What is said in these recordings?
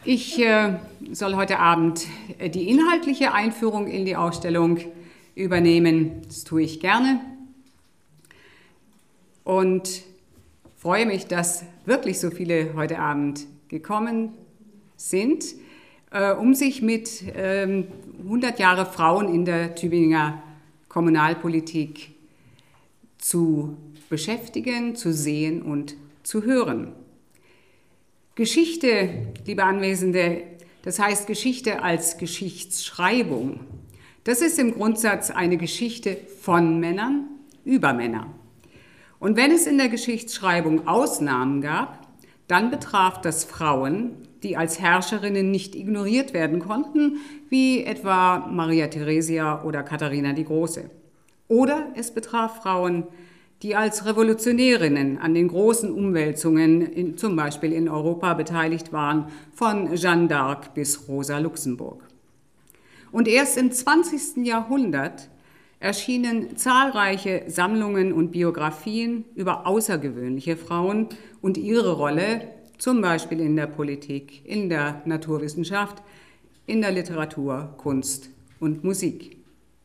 Ich soll heute Abend die inhaltliche Einführung in die Ausstellung übernehmen. Das tue ich gerne und freue mich, dass wirklich so viele heute Abend gekommen sind, um sich mit 100 Jahre Frauen in der Tübinger Kommunalpolitik zu beschäftigen, zu sehen und zu hören. Geschichte, liebe Anwesende, das heißt Geschichte als Geschichtsschreibung. Das ist im Grundsatz eine Geschichte von Männern über Männer. Und wenn es in der Geschichtsschreibung Ausnahmen gab, dann betraf das Frauen, die als Herrscherinnen nicht ignoriert werden konnten, wie etwa Maria Theresia oder Katharina die Große. Oder es betraf Frauen, die als Revolutionärinnen an den großen Umwälzungen, zum Beispiel in Europa, beteiligt waren, von Jeanne d'Arc bis Rosa Luxemburg. Und erst im 20. Jahrhundert erschienen zahlreiche Sammlungen und Biografien über außergewöhnliche Frauen und ihre Rolle, zum Beispiel in der Politik, in der Naturwissenschaft, in der Literatur, Kunst und Musik.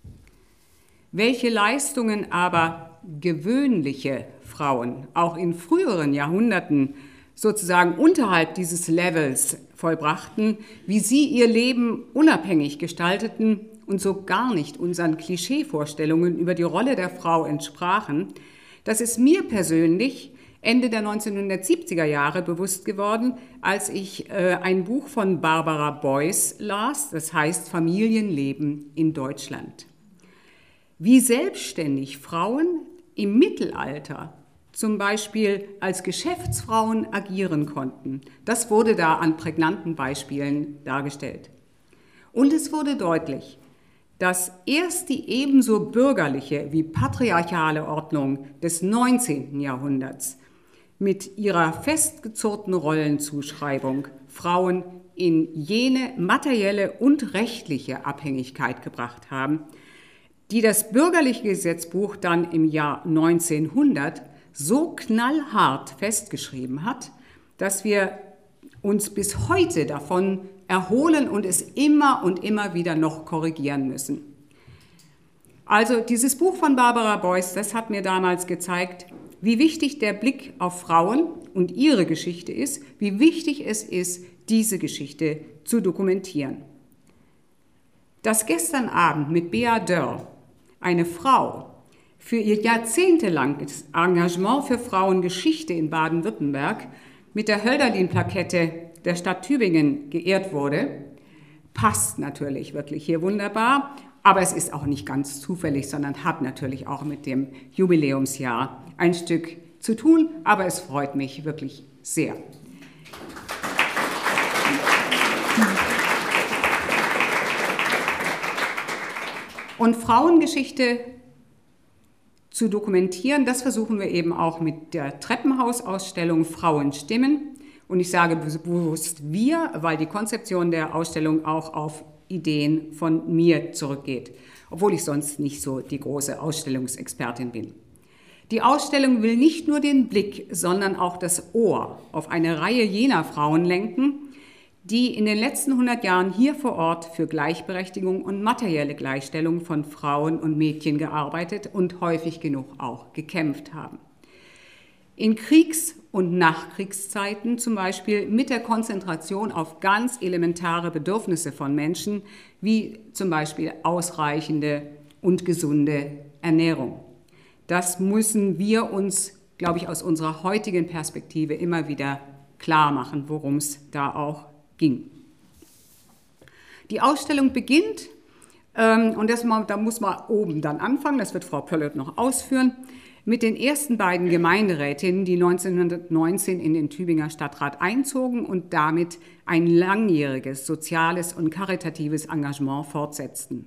Welche Leistungen aber gewöhnliche Frauen auch in früheren Jahrhunderten sozusagen unterhalb dieses Levels vollbrachten, wie sie ihr Leben unabhängig gestalteten und so gar nicht unseren Klischeevorstellungen über die Rolle der Frau entsprachen, das ist mir persönlich Ende der 1970er Jahre bewusst geworden, als ich ein Buch von Barbara Beuys las, das heißt Familienleben in Deutschland. Wie selbstständig Frauen im Mittelalter zum Beispiel als Geschäftsfrauen agieren konnten, das wurde da an prägnanten Beispielen dargestellt. Und es wurde deutlich, dass erst die ebenso bürgerliche wie patriarchale Ordnung des 19. Jahrhunderts mit ihrer festgezurrten Rollenzuschreibung Frauen in jene materielle und rechtliche Abhängigkeit gebracht haben, die das bürgerliche Gesetzbuch dann im Jahr 1900 so knallhart festgeschrieben hat, dass wir uns bis heute davon erholen und es immer und immer wieder noch korrigieren müssen. Also dieses Buch von Barbara Beuys, das hat mir damals gezeigt, wie wichtig der Blick auf Frauen und ihre Geschichte ist, wie wichtig es ist, diese Geschichte zu dokumentieren. Dass gestern Abend mit Bea Dörr eine Frau für ihr jahrzehntelanges Engagement für Frauengeschichte in Baden-Württemberg mit der Hölderlin-Plakette der Stadt Tübingen geehrt wurde, passt natürlich wirklich hier wunderbar, aber es ist auch nicht ganz zufällig, sondern hat natürlich auch mit dem Jubiläumsjahr ein Stück zu tun, aber es freut mich wirklich sehr. Und Frauengeschichte zu dokumentieren, das versuchen wir eben auch mit der Treppenhausausstellung Frauenstimmen. Und ich sage bewusst wir, weil die Konzeption der Ausstellung auch auf Ideen von mir zurückgeht, obwohl ich sonst nicht so die große Ausstellungsexpertin bin. Die Ausstellung will nicht nur den Blick, sondern auch das Ohr auf eine Reihe jener Frauen lenken, die in den letzten 100 Jahren hier vor Ort für Gleichberechtigung und materielle Gleichstellung von Frauen und Mädchen gearbeitet und häufig genug auch gekämpft haben. In Kriegs- und Nachkriegszeiten zum Beispiel mit der Konzentration auf ganz elementare Bedürfnisse von Menschen, wie zum Beispiel ausreichende und gesunde Ernährung. Das müssen wir uns, glaube ich, aus unserer heutigen Perspektive immer wieder klar machen, worum es da auch ging. Die Ausstellung beginnt, und da muss man oben dann anfangen, das wird Frau Pöllert noch ausführen, mit den ersten beiden Gemeinderätinnen, die 1919 in den Tübinger Stadtrat einzogen und damit ein langjähriges soziales und karitatives Engagement fortsetzten.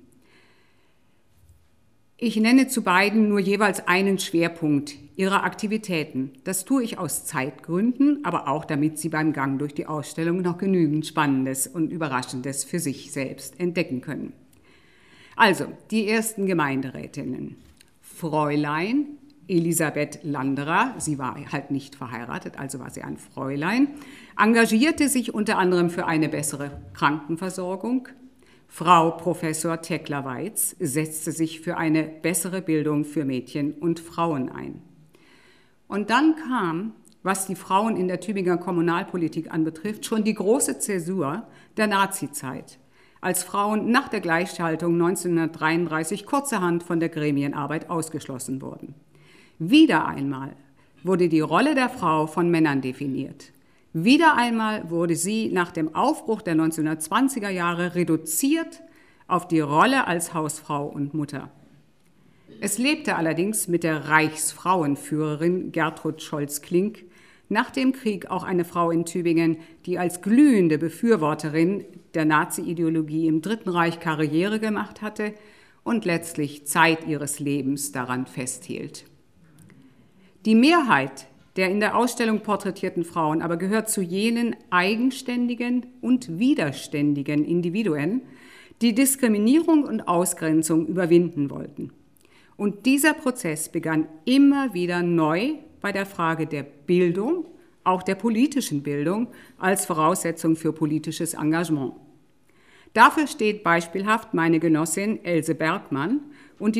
Ich nenne zu beiden nur jeweils einen Schwerpunkt ihrer Aktivitäten. Das tue ich aus Zeitgründen, aber auch damit Sie beim Gang durch die Ausstellung noch genügend Spannendes und Überraschendes für sich selbst entdecken können. Also, die ersten Gemeinderätinnen. Fräulein Elisabeth Landerer, sie war halt nicht verheiratet, also war sie ein Fräulein, engagierte sich unter anderem für eine bessere Krankenversorgung. Frau Professor Tekla-Weiz setzte sich für eine bessere Bildung für Mädchen und Frauen ein. Und dann kam, was die Frauen in der Tübinger Kommunalpolitik anbetrifft, schon die große Zäsur der Nazizeit, als Frauen nach der Gleichschaltung 1933 kurzerhand von der Gremienarbeit ausgeschlossen wurden. Wieder einmal wurde die Rolle der Frau von Männern definiert. Wieder einmal wurde sie nach dem Aufbruch der 1920er Jahre reduziert auf die Rolle als Hausfrau und Mutter. Es lebte allerdings mit der Reichsfrauenführerin Gertrud Scholz-Klink nach dem Krieg auch eine Frau in Tübingen, die als glühende Befürworterin der Nazi-Ideologie im Dritten Reich Karriere gemacht hatte und letztlich Zeit ihres Lebens daran festhielt. Die Mehrheit der in der Ausstellung porträtierten Frauen aber gehört zu jenen eigenständigen und widerständigen Individuen, die Diskriminierung und Ausgrenzung überwinden wollten. Und dieser Prozess begann immer wieder neu bei der Frage der Bildung, auch der politischen Bildung, als Voraussetzung für politisches Engagement. Dafür steht beispielhaft meine Genossin Else Bergmann und die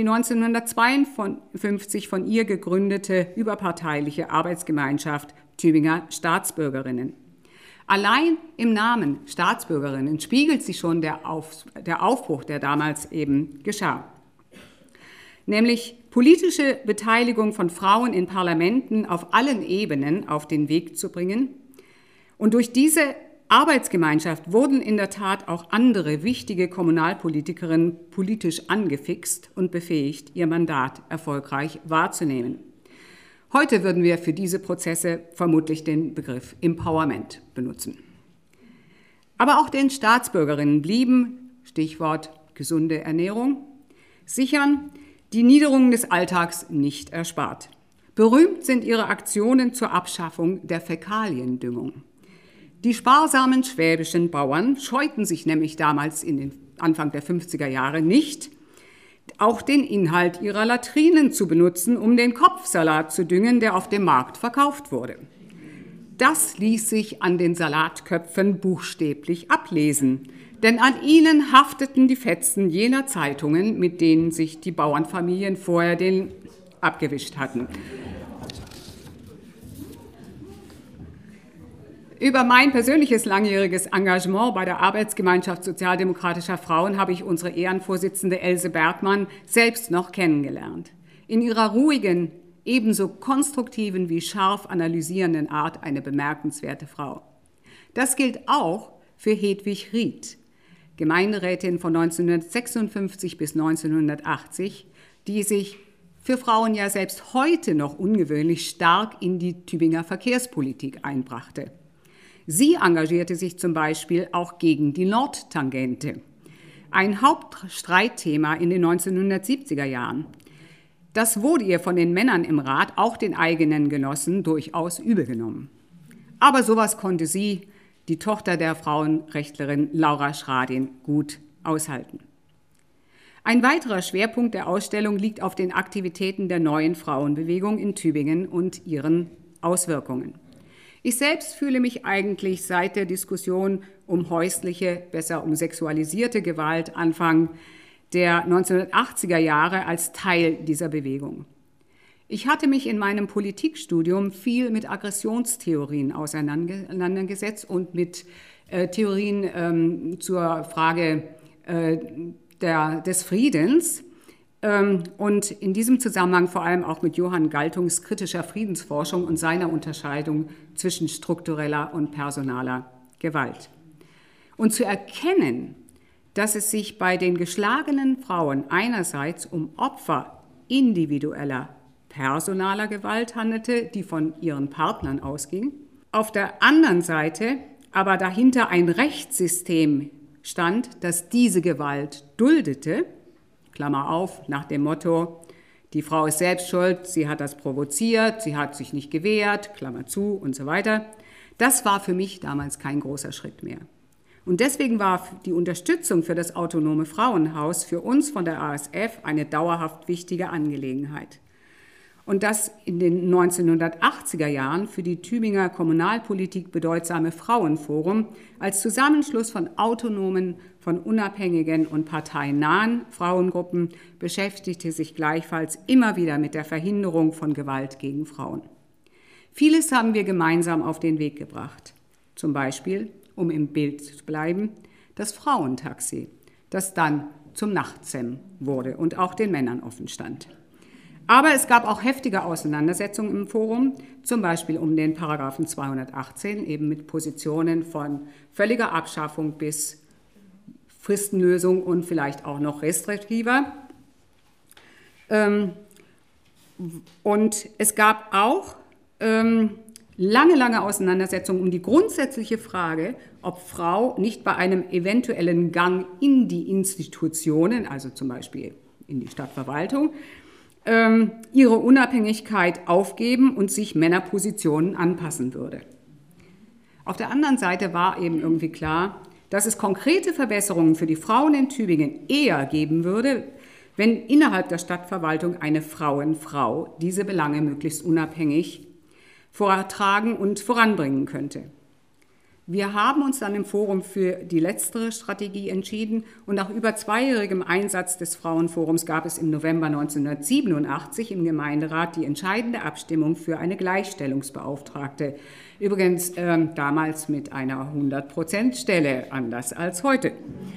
1952 von ihr gegründete überparteiliche Arbeitsgemeinschaft Tübinger Staatsbürgerinnen. Allein im Namen Staatsbürgerinnen spiegelt sich schon der Aufbruch, der damals eben geschah. Nämlich politische Beteiligung von Frauen in Parlamenten auf allen Ebenen auf den Weg zu bringen. Und durch diese Arbeitsgemeinschaft wurden in der Tat auch andere wichtige Kommunalpolitikerinnen politisch angefixt und befähigt, ihr Mandat erfolgreich wahrzunehmen. Heute würden wir für diese Prozesse vermutlich den Begriff Empowerment benutzen. Aber auch den Staatsbürgerinnen blieben, Stichwort gesunde Ernährung, sichern die Niederungen des Alltags nicht erspart. Berühmt sind ihre Aktionen zur Abschaffung der Fäkaliendüngung. Die sparsamen schwäbischen Bauern scheuten sich nämlich damals in den Anfang der 50er Jahre nicht, auch den Inhalt ihrer Latrinen zu benutzen, um den Kopfsalat zu düngen, der auf dem Markt verkauft wurde. Das ließ sich an den Salatköpfen buchstäblich ablesen, denn an ihnen hafteten die Fetzen jener Zeitungen, mit denen sich die Bauernfamilien vorher den abgewischt hatten. Über mein persönliches langjähriges Engagement bei der Arbeitsgemeinschaft sozialdemokratischer Frauen habe ich unsere Ehrenvorsitzende Else Bergmann selbst noch kennengelernt. In ihrer ruhigen, ebenso konstruktiven wie scharf analysierenden Art eine bemerkenswerte Frau. Das gilt auch für Hedwig Ried, Gemeinderätin von 1956 bis 1980, die sich für Frauen ja selbst heute noch ungewöhnlich stark in die Tübinger Verkehrspolitik einbrachte. Sie engagierte sich zum Beispiel auch gegen die Nordtangente, ein Hauptstreitthema in den 1970er Jahren. Das wurde ihr von den Männern im Rat, auch den eigenen Genossen, durchaus übel genommen. Aber sowas konnte sie, die Tochter der Frauenrechtlerin Laura Schradin, gut aushalten. Ein weiterer Schwerpunkt der Ausstellung liegt auf den Aktivitäten der neuen Frauenbewegung in Tübingen und ihren Auswirkungen. Ich selbst fühle mich eigentlich seit der Diskussion um häusliche, besser um sexualisierte Gewalt Anfang der 1980er Jahre als Teil dieser Bewegung. Ich hatte mich in meinem Politikstudium viel mit Aggressionstheorien auseinandergesetzt und mit Theorien zur Frage des Friedens und in diesem Zusammenhang vor allem auch mit Johann Galtungs kritischer Friedensforschung und seiner Unterscheidung zwischen struktureller und personaler Gewalt. Und zu erkennen, dass es sich bei den geschlagenen Frauen einerseits um Opfer individueller, personaler Gewalt handelte, die von ihren Partnern ausging, auf der anderen Seite aber dahinter ein Rechtssystem stand, das diese Gewalt duldete, Klammer auf, nach dem Motto, die Frau ist selbst schuld, sie hat das provoziert, sie hat sich nicht gewehrt, Klammer zu und so weiter. Das war für mich damals kein großer Schritt mehr. Und deswegen war die Unterstützung für das Autonome Frauenhaus für uns von der ASF eine dauerhaft wichtige Angelegenheit. und das in den 1980er Jahren für die Tübinger Kommunalpolitik bedeutsame Frauenforum als Zusammenschluss von autonomen, von unabhängigen und parteinahen Frauengruppen beschäftigte sich gleichfalls immer wieder mit der Verhinderung von Gewalt gegen Frauen. Vieles haben wir gemeinsam auf den Weg gebracht. Zum Beispiel, um im Bild zu bleiben, das Frauentaxi, das dann zum Nachtsem wurde und auch den Männern offen stand. Aber es gab auch heftige Auseinandersetzungen im Forum, zum Beispiel um den Paragraphen 218, eben mit Positionen von völliger Abschaffung bis Fristenlösung und vielleicht auch noch restriktiver. Und es gab auch lange Auseinandersetzungen um die grundsätzliche Frage, ob Frau nicht bei einem eventuellen Gang in die Institutionen, also zum Beispiel in die Stadtverwaltung, ihre Unabhängigkeit aufgeben und sich Männerpositionen anpassen würde. Auf der anderen Seite war eben irgendwie klar, dass es konkrete Verbesserungen für die Frauen in Tübingen eher geben würde, wenn innerhalb der Stadtverwaltung eine Frauenfrau diese Belange möglichst unabhängig vortragen und voranbringen könnte. Wir haben uns dann im Forum für die letztere Strategie entschieden und nach über zweijährigem Einsatz des Frauenforums gab es im November 1987 im Gemeinderat die entscheidende Abstimmung für eine Gleichstellungsbeauftragte. Übrigens damals mit einer 100%-Stelle, anders als heute.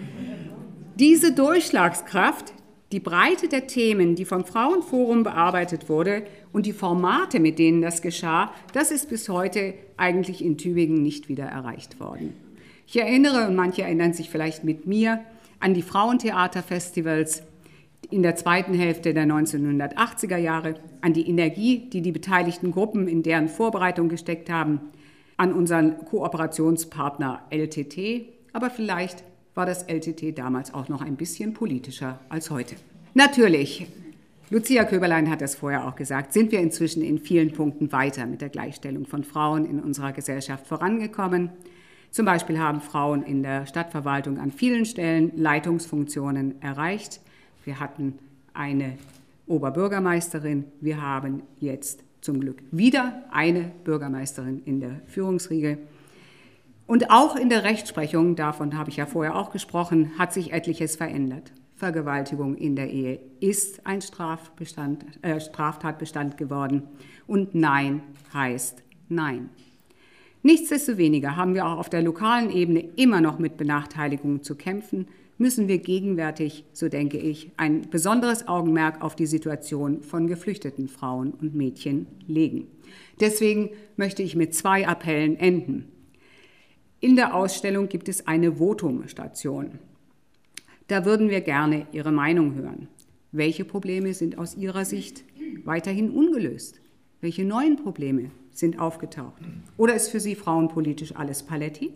Diese Durchschlagskraft, die Breite der Themen, die vom Frauenforum bearbeitet wurde und die Formate, mit denen das geschah, das ist bis heute eigentlich in Tübingen nicht wieder erreicht worden. Ich erinnere, und manche erinnern sich vielleicht mit mir, an die Frauentheaterfestivals in der zweiten Hälfte der 1980er Jahre, an die Energie, die die beteiligten Gruppen in deren Vorbereitung gesteckt haben, an unseren Kooperationspartner LTT, aber vielleicht war das LTT damals auch noch ein bisschen politischer als heute. Natürlich, Lucia Köberlein hat das vorher auch gesagt, sind wir inzwischen in vielen Punkten weiter mit der Gleichstellung von Frauen in unserer Gesellschaft vorangekommen. Zum Beispiel haben Frauen in der Stadtverwaltung an vielen Stellen Leitungsfunktionen erreicht. Wir hatten eine Oberbürgermeisterin, wir haben jetzt zum Glück wieder eine Bürgermeisterin in der Führungsriege. Und auch in der Rechtsprechung, davon habe ich ja vorher auch gesprochen, hat sich etliches verändert. Vergewaltigung in der Ehe ist ein Straftatbestand geworden und Nein heißt Nein. Nichtsdestoweniger haben wir auch auf der lokalen Ebene immer noch mit Benachteiligungen zu kämpfen, müssen wir gegenwärtig, so denke ich, ein besonderes Augenmerk auf die Situation von geflüchteten Frauen und Mädchen legen. Deswegen möchte ich mit 2 Appellen enden. In der Ausstellung gibt es eine Votumstation. Da würden wir gerne Ihre Meinung hören. Welche Probleme sind aus Ihrer Sicht weiterhin ungelöst? Welche neuen Probleme sind aufgetaucht? Oder ist für Sie frauenpolitisch alles Paletti?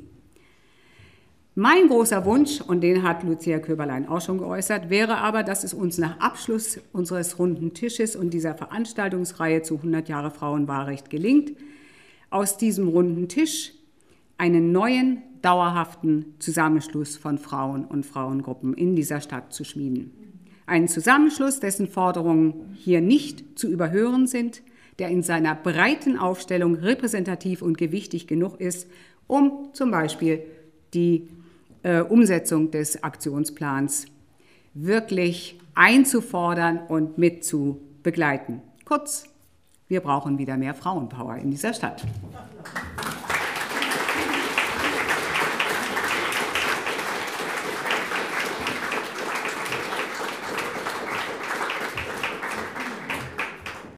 Mein großer Wunsch, und den hat Lucia Köberlein auch schon geäußert, wäre aber, dass es uns nach Abschluss unseres runden Tisches und dieser Veranstaltungsreihe zu 100 Jahre Frauenwahlrecht gelingt, aus diesem runden Tisch einen neuen, dauerhaften Zusammenschluss von Frauen und Frauengruppen in dieser Stadt zu schmieden. Einen Zusammenschluss, dessen Forderungen hier nicht zu überhören sind, der in seiner breiten Aufstellung repräsentativ und gewichtig genug ist, um zum Beispiel die Umsetzung des Aktionsplans wirklich einzufordern und mit zu begleiten. Kurz, wir brauchen wieder mehr Frauenpower in dieser Stadt.